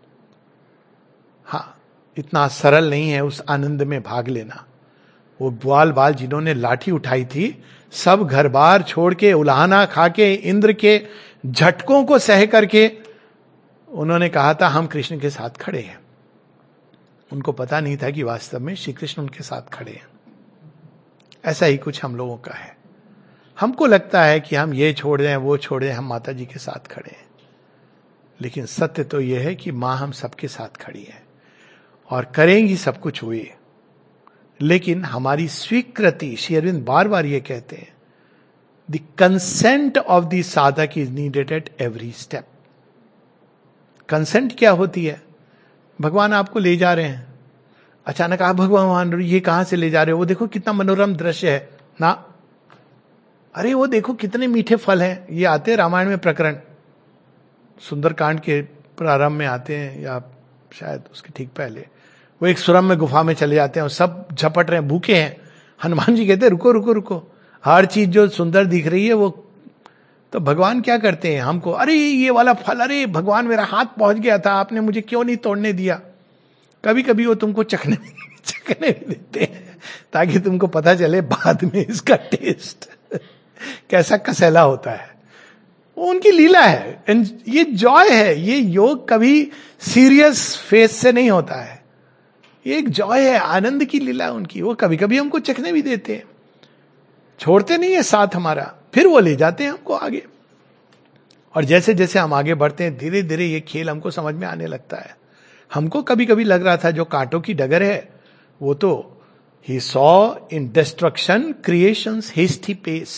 S1: हाँ, इतना सरल नहीं है उस आनंद में भाग लेना। वो ग्वाल बाल जिन्होंने लाठी उठाई थी, सब घर बार छोड़ के, उलाहना खा के, इंद्र के झटकों को सह करके उन्होंने कहा था हम कृष्ण के साथ खड़े हैं। उनको पता नहीं था कि वास्तव में श्री कृष्ण उनके साथ खड़े हैं। ऐसा ही कुछ हम लोगों का है। हमको लगता है कि हम ये छोड़ दें वो छोड़ दें, हम माता जी के साथ खड़े हैं, लेकिन सत्य तो यह है कि मां हम सबके साथ खड़ी है और करेंगी सब कुछ हुए। लेकिन हमारी स्वीकृति, श्री अरविंद बार बार ये कहते हैं, the consent of the sadhak is needed at every step. Consent क्या होती है? भगवान आपको ले जा रहे हैं, अचानक आप भगवान ये कहां से ले जा रहे हो? वो देखो कितना मनोरम दृश्य है ना, अरे वो देखो कितने मीठे फल हैं। ये आते हैं रामायण में प्रकरण, सुंदरकांड के प्रारंभ में आते हैं, या शायद उसके ठीक पहले। वो एक सुरम में गुफा में चले जाते हैं और सब झपट रहे हैं, भूखे हैं। हनुमान जी कहते हैं रुको रुको रुको, हर चीज जो सुंदर दिख रही है वो। तो भगवान क्या करते हैं हमको, अरे ये वाला फल, अरे भगवान मेरा हाथ पहुंच गया था, आपने मुझे क्यों नहीं तोड़ने दिया। कभी कभी वो तुमको चखने भी देते हैं ताकि तुमको पता चले बाद में इसका टेस्ट कैसा कसैला होता है। वो उनकी लीला है, ये जॉय है। ये योग कभी सीरियस फेस से नहीं होता है, ये एक जॉय है, आनंद की लीला है उनकी। वो कभी कभी हमको चखने भी देते हैं, छोड़ते नहीं है साथ हमारा, फिर वो ले जाते हैं हमको आगे। और जैसे जैसे हम आगे बढ़ते हैं धीरे धीरे ये खेल हमको समझ में आने लगता है। हमको कभी कभी लग रहा था जो कांटों की डगर है वो तो he saw in destruction creation's hasty pace,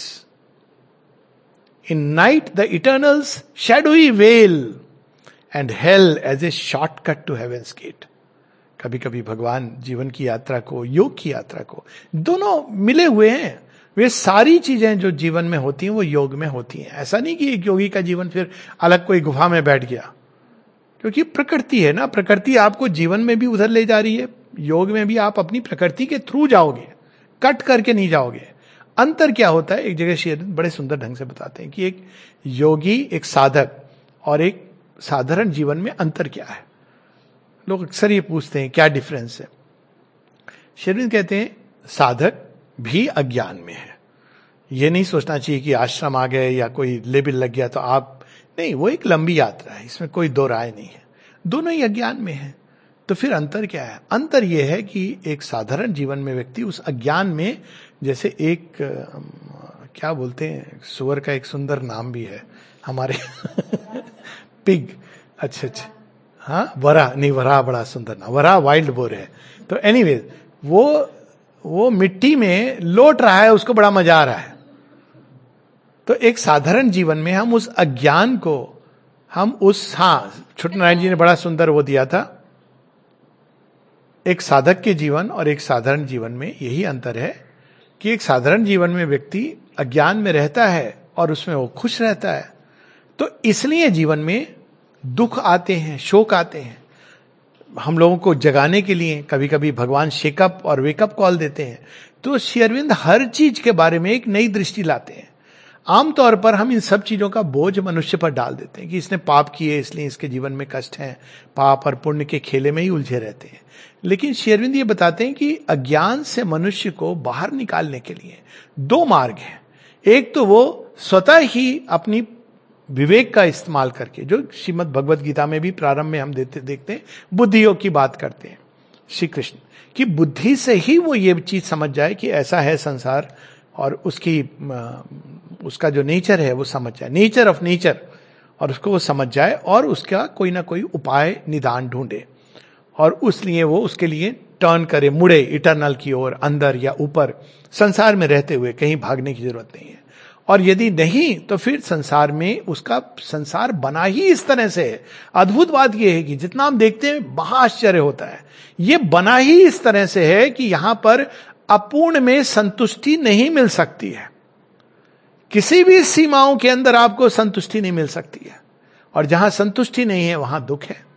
S1: in night the eternal's shadowy veil and hell as a shortcut to heaven's gate. कभी कभी भगवान जीवन की यात्रा को, योग की यात्रा को, दोनों मिले हुए हैं। वे सारी चीजें जो जीवन में होती हैं वो योग में होती हैं। ऐसा नहीं कि एक योगी का जीवन फिर अलग कोई गुफा में बैठ गया, क्योंकि प्रकृति है ना, प्रकृति आपको जीवन में भी उधर ले जा रही है, योग में भी आप अपनी प्रकृति के थ्रू जाओगे, कट करके नहीं जाओगे। अंतर क्या होता है, एक जगह श्री अरविंद बड़े सुंदर ढंग से बताते हैं कि एक योगी, एक साधक और एक साधारण जीवन में अंतर क्या है। लोग अक्सर ये पूछते हैं क्या डिफरेंस है। श्री अरविंद कहते हैं साधक भी अज्ञान में है। ये नहीं सोचना चाहिए कि आश्रम आ गए या कोई लेबल लग गया तो आप नहीं, वो एक लंबी यात्रा है, इसमें कोई दो राय नहीं है, दोनों ही अज्ञान में है। तो फिर अंतर क्या है? अंतर यह है कि एक साधारण जीवन में व्यक्ति उस अज्ञान में, जैसे एक क्या बोलते हैं, सुअर का एक सुंदर नाम भी है हमारे पिग, अच्छा, हाँ वरा, नहीं वरा बड़ा सुंदर नाम, वरा वाइल्ड बोर है। तो एनीवेज वो मिट्टी में लौट रहा है, उसको बड़ा मजा आ रहा है। तो एक साधारण जीवन में हम उस अज्ञान को, हम उस, हाँ छोटे नारायण जी ने बड़ा सुंदर वो दिया था, एक साधक के जीवन और एक साधारण जीवन में यही अंतर है कि एक साधारण जीवन में व्यक्ति अज्ञान में रहता है और उसमें वो खुश रहता है। तो इसलिए जीवन में दुख आते हैं, शोक आते हैं, हम लोगों को जगाने के लिए कभी कभी भगवान शेकअप और वेकअप कॉल देते हैं। तो श्री अरविंद हर चीज के बारे में एक नई दृष्टि लाते हैं। आमतौर पर हम इन सब चीजों का बोझ मनुष्य पर डाल देते हैं कि इसने पाप किए इसलिए इसके जीवन में कष्ट है, पाप और पुण्य के खेले में ही उलझे रहते हैं। लेकिन श्री अरविंद ये बताते हैं कि अज्ञान से मनुष्य को बाहर निकालने के लिए दो मार्ग हैं। एक तो वो स्वतः ही अपनी विवेक का इस्तेमाल करके, जो श्रीमद् भगवत गीता में भी प्रारंभ में हम देखते हैं, बुद्धि योग की बात करते हैं श्री कृष्ण, कि बुद्धि से ही वो ये चीज समझ जाए कि ऐसा है संसार, और उसका जो नेचर है वो समझ जाए, नेचर ऑफ नेचर, और उसको वो समझ जाए और उसका कोई ना कोई उपाय निदान ढूंढे, और उसलिए वो उसके लिए टर्न करे, मुड़े इटर्नल की ओर, अंदर या ऊपर, संसार में रहते हुए कहीं भागने की जरूरत नहीं है। और यदि नहीं तो फिर संसार में उसका संसार बना ही इस तरह से है। अद्भुत बात यह है कि जितना हम देखते हैं महा आश्चर्य होता है, ये बना ही इस तरह से है कि यहां पर अपूर्ण में संतुष्टि नहीं मिल सकती है। किसी भी सीमाओं के अंदर आपको संतुष्टि नहीं मिल सकती है, और जहां संतुष्टि नहीं है वहां दुख है।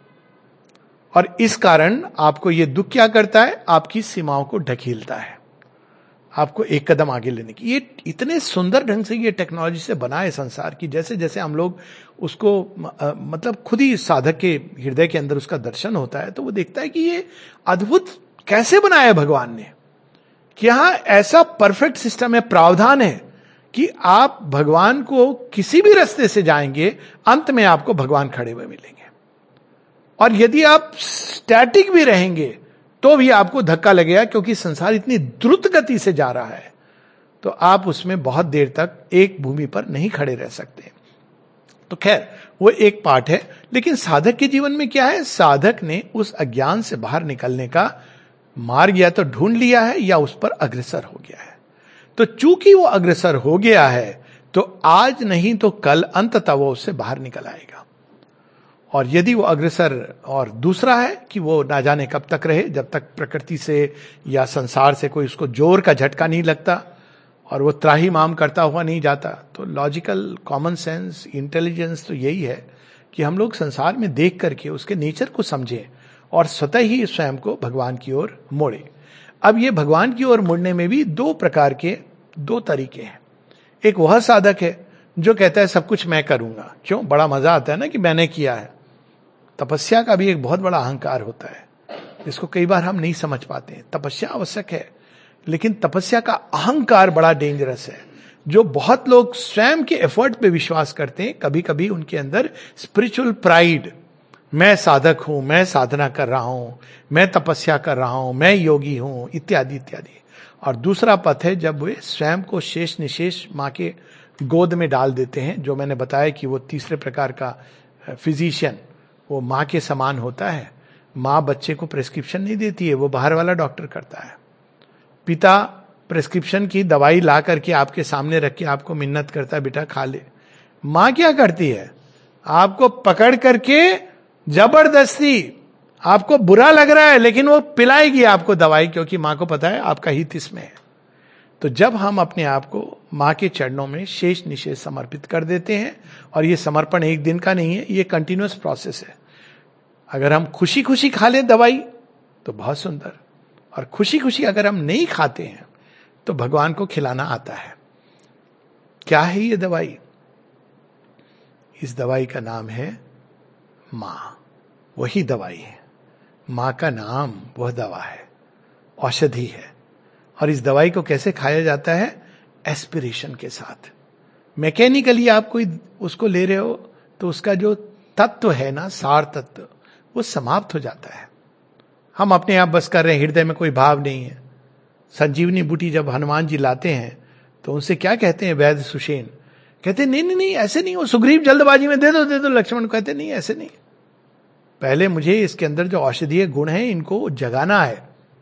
S1: और इस कारण आपको यह दुख क्या करता है, आपकी सीमाओं को ढकेलता है, आपको एक कदम आगे लेने की। ये इतने सुंदर ढंग से ये टेक्नोलॉजी से बना है संसार की, जैसे जैसे हम लोग उसको मतलब खुद ही साधक के हृदय के अंदर उसका दर्शन होता है तो वो देखता है कि ये अद्भुत कैसे बनाया है भगवान ने, कि यहां ऐसा परफेक्ट सिस्टम है, प्रावधान है कि आप भगवान को किसी भी रास्ते से जाएंगे, अंत में आपको भगवान खड़े हुए मिलेंगे। और यदि आप स्टैटिक भी रहेंगे तो भी आपको धक्का लगेगा, क्योंकि संसार इतनी द्रुत गति से जा रहा है, तो आप उसमें बहुत देर तक एक भूमि पर नहीं खड़े रह सकते। तो खैर वो एक पार्ट है। लेकिन साधक के जीवन में क्या है, साधक ने उस अज्ञान से बाहर निकलने का मार्ग या तो ढूंढ लिया है या उस पर अग्रसर हो गया है। तो चूंकि वो अग्रसर हो गया है तो आज नहीं तो कल अंततः वो उससे बाहर निकल आएगा। और यदि वो अग्रसर, और दूसरा है कि वो ना जाने कब तक रहे, जब तक प्रकृति से या संसार से कोई उसको जोर का झटका नहीं लगता और वो त्राही माम करता हुआ नहीं जाता। तो लॉजिकल, कॉमन सेंस, इंटेलिजेंस तो यही है कि हम लोग संसार में देख करके उसके नेचर को समझें और स्वतः ही स्वयं को भगवान की ओर मोड़े। अब ये भगवान की ओर मुड़ने में भी दो प्रकार के, दो तरीके हैं। एक वह साधक है जो कहता है सब कुछ मैं करूंगा, क्यों, बड़ा मजा आता है ना कि मैंने किया है। तपस्या का भी एक बहुत बड़ा अहंकार होता है, जिसको कई बार हम नहीं समझ पाते हैं। तपस्या आवश्यक है, लेकिन तपस्या का अहंकार बड़ा डेंजरस है। जो बहुत लोग स्वयं के एफर्ट पे विश्वास करते हैं, कभी कभी उनके अंदर स्पिरिचुअल प्राइड, मैं साधक हूं, मैं साधना कर रहा हूं, मैं तपस्या कर रहा हूं, मैं योगी हूं, इत्यादि इत्यादि। और दूसरा पथ है जब वे स्वयं को शेष निशेष मां के गोद में डाल देते हैं। जो मैंने बताया कि वो तीसरे प्रकार का फिजिशियन, वो मां के समान होता है। मां बच्चे को प्रेस्क्रिप्शन नहीं देती है, वो बाहर वाला डॉक्टर करता है। पिता प्रेस्क्रिप्शन की दवाई ला करके आपके सामने रख के आपको मिन्नत करता है, बेटा खा ले। मां क्या करती है, आपको पकड़ करके जबरदस्ती, आपको बुरा लग रहा है लेकिन वो पिलाएगी आपको दवाई, क्योंकि मां को पता है आपका हित इसमें है। तो जब हम अपने आप को मां के चरणों में शेष निशेष समर्पित कर देते हैं, और ये समर्पण एक दिन का नहीं है, ये कंटिन्यूअस प्रोसेस है। अगर हम खुशी खुशी खा लें दवाई तो बहुत सुंदर, और खुशी खुशी अगर हम नहीं खाते हैं तो भगवान को खिलाना आता है। क्या है ये दवाई? इस दवाई का नाम है मां। वही दवाई है, मां का नाम वह दवा है, औषधि है। और इस दवाई को कैसे खाया जाता है? एस्पिरेशन के साथ। मैकेनिकली आप कोई उसको ले रहे हो तो उसका जो तत्व है ना, सार तत्व, वो समाप्त हो जाता है। हम अपने आप बस कर रहे हैं, हृदय में कोई भाव नहीं है। संजीवनी बूटी जब हनुमान जी लाते हैं तो उनसे क्या कहते हैं वैद्य सुषेण, कहते नहीं नहीं नहीं ऐसे नहीं, वो सुग्रीव जल्दबाजी में दे दो। लक्ष्मण कहते नहीं ऐसे नहीं, पहले मुझे इसके अंदर जो औषधीय गुण है इनको जगाना है।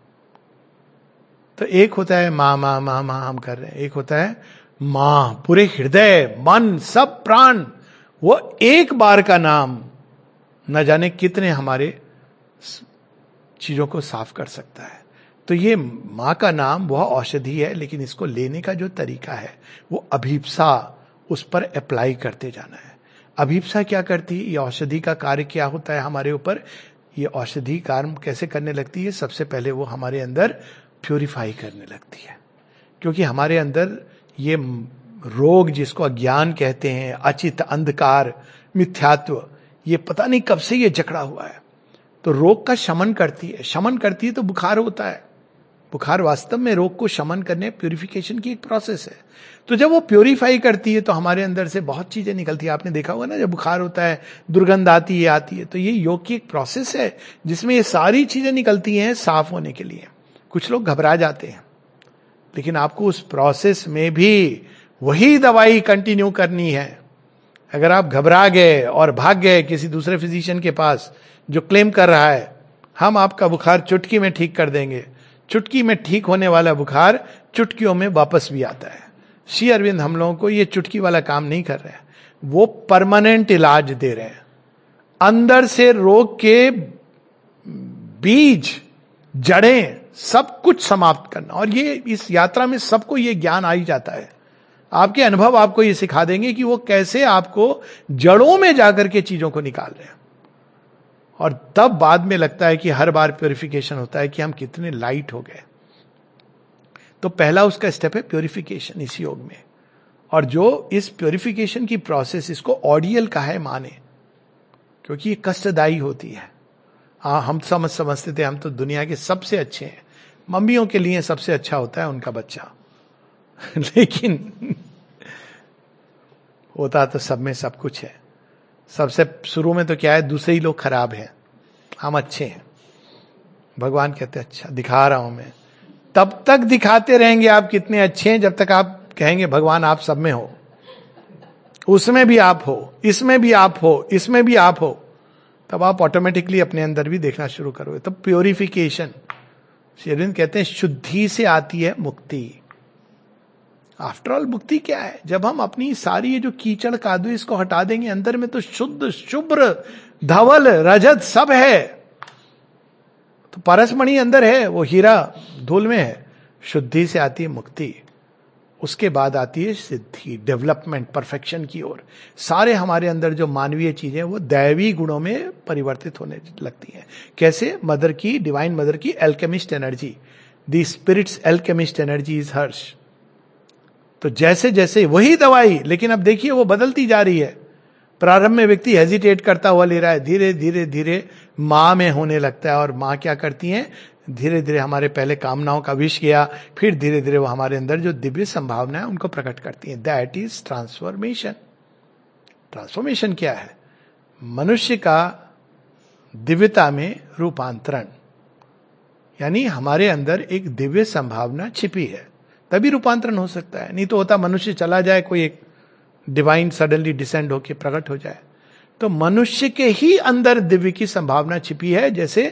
S1: तो एक होता है मां मां मां मां हम कर रहे हैं, एक होता है मां पूरे हृदय, मन, सब प्राण। वो एक बार का नाम न जाने कितने हमारे चीजों को साफ कर सकता है। तो ये मां का नाम वह औषधि है, लेकिन इसको लेने का जो तरीका है वो अभीप्सा, उस पर अप्लाई करते जाना है। अभीप्सा क्या करती है? ये औषधि का कार्य क्या होता है हमारे ऊपर? ये औषधि कार्य कैसे करने लगती है? सबसे पहले वो हमारे अंदर प्यूरिफाई करने लगती है, क्योंकि हमारे अंदर ये रोग जिसको अज्ञान कहते हैं, अचित, अंधकार, मिथ्यात्व, ये पता नहीं कब से ये जकड़ा हुआ है। तो रोग का शमन करती है। शमन करती है तो बुखार होता है। बुखार वास्तव में रोग को शमन करने, प्यूरिफिकेशन की एक प्रोसेस है। तो जब वो प्यूरिफाई करती है तो हमारे अंदर से बहुत चीजें निकलती है। आपने देखा होगा ना, जब बुखार होता है दुर्गंध आती है। तो ये योग की एक प्रोसेस है जिसमें ये सारी चीजें निकलती हैं साफ होने के लिए। कुछ लोग घबरा जाते हैं, लेकिन आपको उस प्रोसेस में भी वही दवाई कंटिन्यू करनी है। अगर आप घबरा गए और भाग गए किसी दूसरे फिजिशियन के पास जो क्लेम कर रहा है हम आपका बुखार चुटकी में ठीक कर देंगे, चुटकी में ठीक होने वाला बुखार चुटकियों में वापस भी आता है। श्री अरविंद हम लोगों को ये चुटकी वाला काम नहीं कर रहे हैं, वो परमानेंट इलाज दे रहे हैं। अंदर से रोग के बीज, जड़ें, सब कुछ समाप्त करना। और ये इस यात्रा में सबको ये ज्ञान आ ही जाता है। आपके अनुभव आपको ये सिखा देंगे कि वो कैसे आपको जड़ों में जाकर के चीजों को निकाल रहे हैं। और तब बाद में लगता है कि हर बार प्योरिफिकेशन होता है कि हम कितने लाइट हो गए। तो पहला उसका स्टेप है प्योरिफिकेशन इस योग में। और जो इस प्योरिफिकेशन की प्रोसेस, इसको ऑडियल कहा है माने, क्योंकि ये कष्टदायी होती है। हाँ, हम समझते थे हम तो दुनिया के सबसे अच्छे हैं, मम्मियों के लिए सबसे अच्छा होता है उनका बच्चा लेकिन होता तो सब में सब कुछ है। सबसे शुरू में तो क्या है, दूसरे ही लोग खराब हैं, हम अच्छे हैं। भगवान कहते हैं अच्छा दिखा रहा हूं मैं। तब तक दिखाते रहेंगे आप कितने अच्छे हैं जब तक आप कहेंगे भगवान आप सब में हो, उसमें भी आप हो, इसमें भी आप हो, इसमें भी आप हो। तब आप ऑटोमेटिकली अपने अंदर भी देखना शुरू करोगे। तो प्योरिफिकेशन, श्री अरविंद कहते हैं शुद्धि से आती है मुक्ति। आफ्टर ऑल मुक्ति क्या है? जब हम अपनी सारी ये जो कीचड़ कादू इसको हटा देंगे, अंदर में तो शुद्ध शुभ्र धवल रजत सब है। तो परसमणि अंदर है, वो हीरा धूल में है। शुद्धि से आती है मुक्ति, उसके बाद आती है सिद्धि, डेवलपमेंट, परफेक्शन की ओर। सारे हमारे अंदर जो मानवीय चीजें वो दैवी गुणों में परिवर्तित होने लगती हैं। कैसे? मदर की, डिवाइन मदर की alchemist energy, the spirit's alchemist energy is harsh. तो जैसे जैसे वही दवाई, लेकिन अब देखिए वो बदलती जा रही है। प्रारंभ में व्यक्ति हेजिटेट करता हुआ ले रहा है, धीरे धीरे धीरे मां में होने लगता है। और मां क्या करती है? धीरे धीरे हमारे पहले कामनाओं का विष किया, फिर धीरे धीरे वो हमारे अंदर जो दिव्य संभावना है उनको प्रकट करती है। That is transformation. ट्रांसफॉर्मेशन क्या है? मनुष्य का दिव्यता में रूपांतरण, यानी हमारे अंदर एक दिव्य संभावना छिपी है, तभी रूपांतरण हो सकता है। नहीं तो होता मनुष्य चला जाए, कोई एक डिवाइन सडनली डिसेंड होके प्रकट हो जाए। तो मनुष्य के ही अंदर दिव्य की संभावना छिपी है, जैसे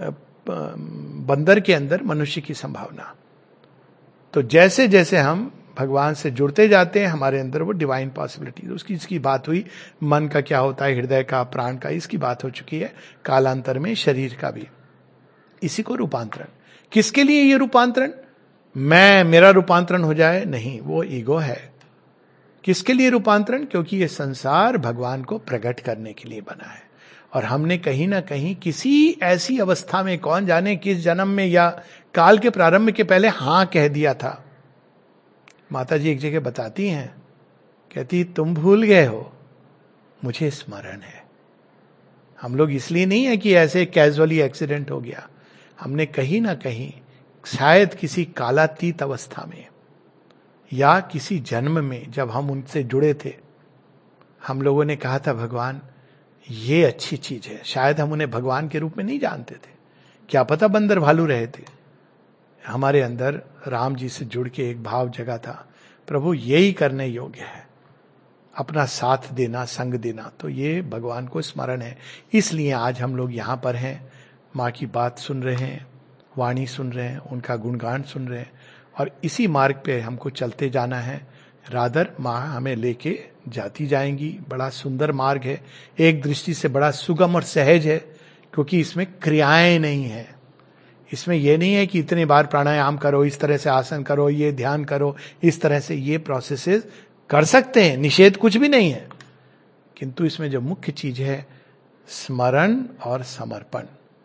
S1: बंदर के अंदर मनुष्य की संभावना। तो जैसे जैसे हम भगवान से जुड़ते जाते हैं, हमारे अंदर वो डिवाइन पॉसिबिलिटी, उसकी इसकी बात हुई। मन का क्या होता है, हृदय का, प्राण का, इसकी बात हो चुकी है। कालांतर में शरीर का भी। इसी को रूपांतरण। किसके लिए ये रूपांतरण? मेरा रूपांतरण हो जाए? नहीं, वो ईगो है। किसके लिए रूपांतरण? क्योंकि ये संसार भगवान को प्रकट करने के लिए बना है। और हमने कहीं ना कहीं किसी ऐसी अवस्था में, कौन जाने किस जन्म में या काल के प्रारंभ के पहले, हां कह दिया था। माता जी एक जगह बताती हैं, कहती तुम भूल गए हो, मुझे स्मरण है। हम लोग इसलिए नहीं है कि ऐसे कैजुअली एक्सीडेंट हो गया, हमने कहीं ना कहीं शायद किसी कालातीत अवस्था में या किसी जन्म में जब हम उनसे जुड़े थे, हम लोगों ने कहा था भगवान ये अच्छी चीज है। शायद हम उन्हें भगवान के रूप में नहीं जानते थे, क्या पता बंदर भालू रहे थे। हमारे अंदर राम जी से जुड़ के एक भाव जगा था, प्रभु यही करने योग्य है, अपना साथ देना, संग देना। तो ये भगवान को स्मरण है। इसलिए आज हम लोग यहाँ पर हैं, माँ की बात सुन रहे हैं, वाणी सुन रहे हैं, उनका गुणगान सुन रहे हैं, और इसी मार्ग पे हमको चलते जाना है। रादर माँ हमें लेके जाती जाएंगी। बड़ा सुंदर मार्ग है, एक दृष्टि से बड़ा सुगम और सहज है, क्योंकि इसमें क्रियाएं नहीं है। इसमें यह नहीं है कि इतने बार प्राणायाम करो, इस तरह से आसन करो, ये ध्यान करो, इस तरह से ये प्रोसेसेस कर सकते हैं, निषेध कुछ भी नहीं है। किंतु इसमें जो मुख्य चीज है, स्मरण और समर्पण।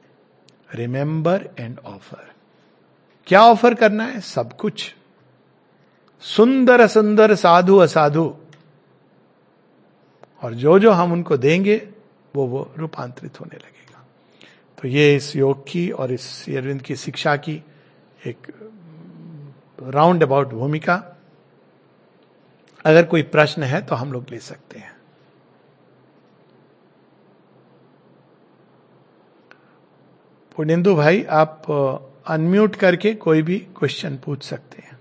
S1: Remember and offer. क्या ऑफर करना है? सब कुछ। सुंदर असुंदर, साधु असाधु, और जो जो हम उनको देंगे वो रूपांतरित होने लगेगा। तो ये इस योग की और इस अरविंद की शिक्षा की एक राउंड अबाउट भूमिका। अगर कोई प्रश्न है तो हम लोग ले सकते हैं। पुनिंदु भाई, आप अनम्यूट करके कोई भी क्वेश्चन पूछ सकते हैं।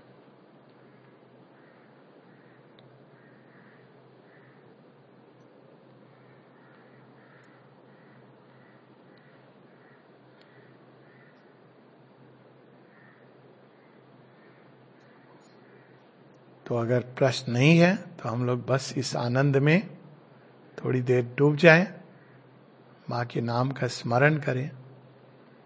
S1: तो अगर प्रश्न नहीं है तो हम लोग बस इस आनंद में थोड़ी देर डूब जाएं, माँ के नाम का स्मरण करें।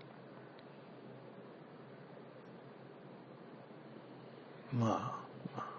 S1: माँ।